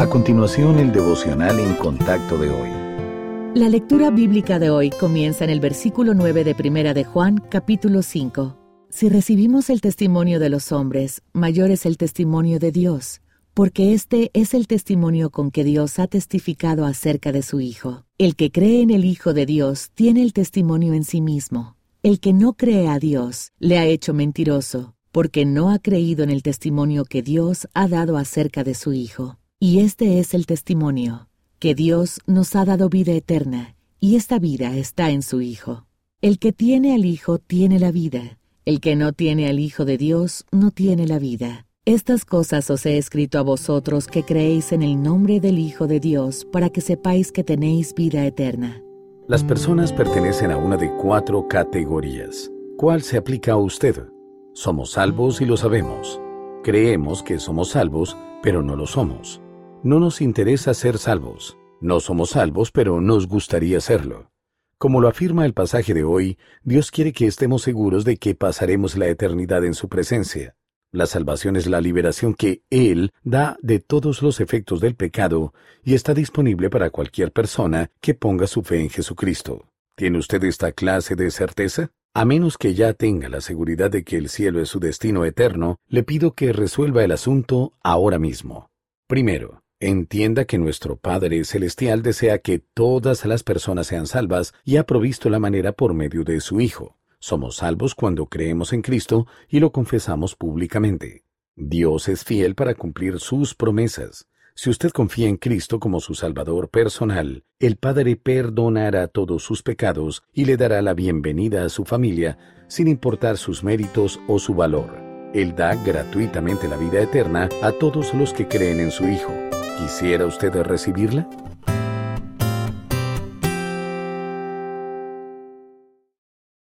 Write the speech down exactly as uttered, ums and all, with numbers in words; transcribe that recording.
A continuación, el devocional en contacto de hoy. La lectura bíblica de hoy comienza en el versículo nueve de Primera de Juan, capítulo cinco. Si recibimos el testimonio de los hombres, mayor es el testimonio de Dios, porque este es el testimonio con que Dios ha testificado acerca de su Hijo. El que cree en el Hijo de Dios tiene el testimonio en sí mismo. El que no cree a Dios le ha hecho mentiroso, porque no ha creído en el testimonio que Dios ha dado acerca de su Hijo. Y este es el testimonio, que Dios nos ha dado vida eterna, y esta vida está en su Hijo. El que tiene al Hijo tiene la vida. El que no tiene al Hijo de Dios no tiene la vida. Estas cosas os he escrito a vosotros que creéis en el nombre del Hijo de Dios, para que sepáis que tenéis vida eterna. Las personas pertenecen a una de cuatro categorías. ¿Cuál se aplica a usted? Somos salvos y lo sabemos. Creemos que somos salvos, pero no lo somos. No nos interesa ser salvos. No somos salvos, pero nos gustaría serlo. Como lo afirma el pasaje de hoy, Dios quiere que estemos seguros de que pasaremos la eternidad en su presencia. La salvación es la liberación que Él da de todos los efectos del pecado y está disponible para cualquier persona que ponga su fe en Jesucristo. ¿Tiene usted esta clase de certeza? A menos que ya tenga la seguridad de que el cielo es su destino eterno, le pido que resuelva el asunto ahora mismo. Primero, entienda que nuestro Padre Celestial desea que todas las personas sean salvas y ha provisto la manera por medio de su Hijo. Somos salvos cuando creemos en Cristo y lo confesamos públicamente. Dios es fiel para cumplir sus promesas. Si usted confía en Cristo como su Salvador personal, el Padre perdonará todos sus pecados y le dará la bienvenida a su familia, sin importar sus méritos o su valor. Él da gratuitamente la vida eterna a todos los que creen en su Hijo. ¿Quisiera usted recibirla?